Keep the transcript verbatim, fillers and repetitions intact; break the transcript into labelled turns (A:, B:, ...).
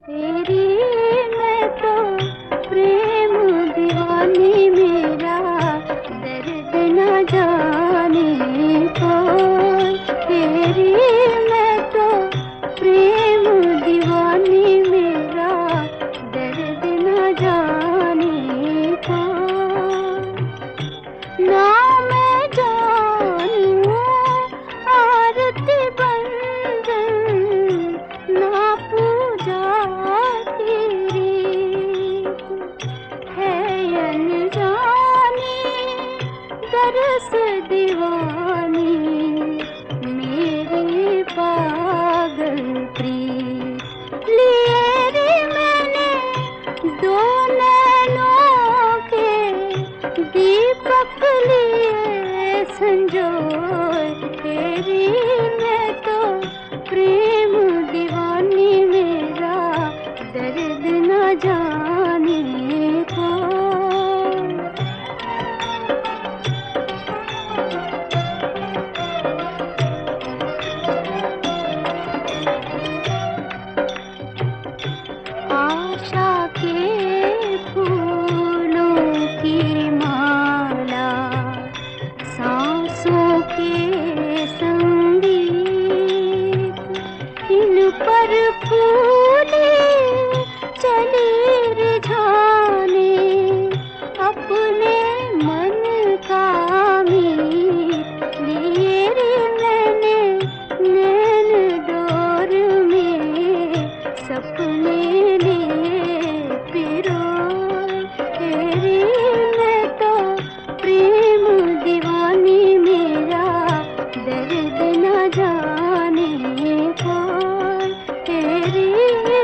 A: तेरी मैं तो प्रेम दीवानी, मेरा दर्द न जाने कोई। तेरी मैं तो प्रेम दीवानी, मेरा दर्द न जाने कोई। ना मैं जानूं आरती बंधन, ना पूजा तेरी है अनजानी, दरस दीवानी मेरी पागल प्रीत। लिए रे मैंने दो नैनों के दीपक लिए संजोए। तेरी मैं तो प्रेम दीवानी, मेरा दर्द न जाने कोई। आशा के फूलों की माला, सांसों के संगीत, इन पर फूले चली रिझाने अपने मन का मीत। लिए रे मैंने नैन डोर में सपने लिए पिरोए। तेरी मैं तो प्रेम दीवानी, मेरा दर्द न जाने कोई। तेरी